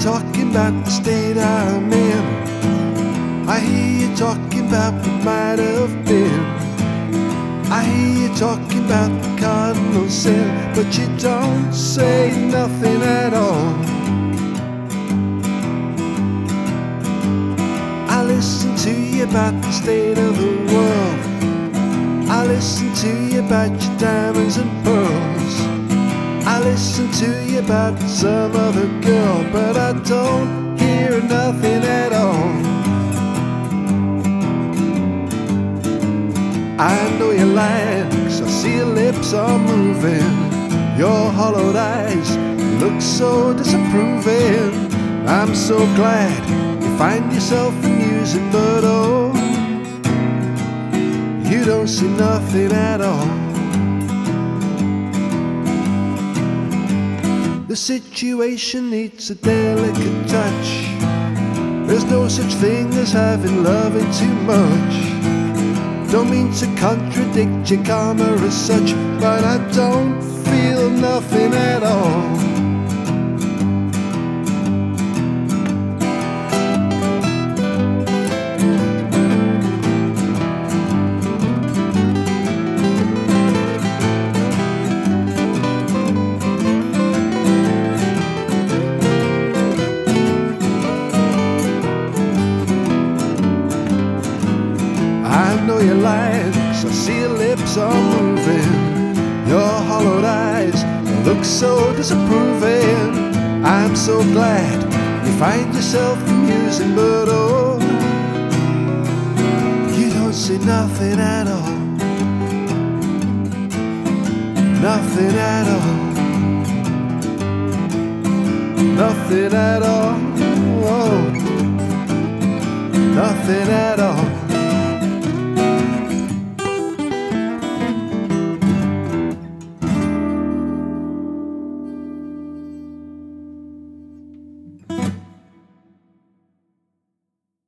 talking about the state I'm in. I hear you talking about what might have been. I hear you talking about the cardinal sin, but you don't say nothing at all. I listen to you about the state of the world. I listen to you about your diamonds and pearls. I listen to you about some other girl, but I don't hear nothing at all. I know you're lying, 'cause I see your lips are moving. Your hollowed eyes look so disapproving. I'm so glad you find yourself amusing, but oh, you don't see nothing at all. The situation needs a delicate touch. There's no such thing as having loving too much. Don't mean to contradict your karma as such, but I don't feel nothing at all. I know you're lying, 'cause I see your lips are moving. Your hollowed eyes look so disapproving. I'm so glad you find yourself amusing, but oh, you don't see nothing at all. Nothing at all. Nothing at all. Oh, nothing at all.